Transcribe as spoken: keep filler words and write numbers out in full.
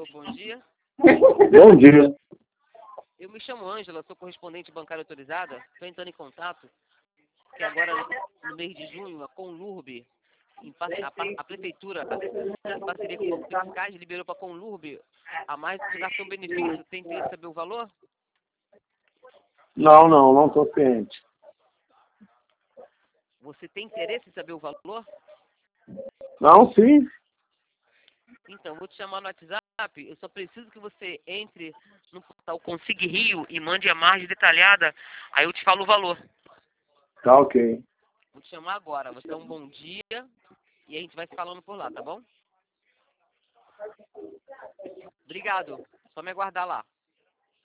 Alô, bom dia. Bom dia. Eu me chamo Ângela, sou correspondente bancária autorizada. Estou entrando em contato, que agora, no mês de junho, a Conlurb, em par- a, par- a Prefeitura, em parceria com o Banco Fiscais, liberou para a Conlurb a mais de cartão benefício. Tem interesse em saber o valor? Não, não, não estou ciente. Você tem interesse em saber o valor? Não, sim. Então, vou te chamar no WhatsApp. Eu só preciso que você entre no portal Consigue Rio e mande a margem detalhada. Aí eu te falo o valor. Tá ok. Vou te chamar agora. Você é um bom dia e a gente vai se falando por lá, tá bom? Obrigado. Só me aguardar lá.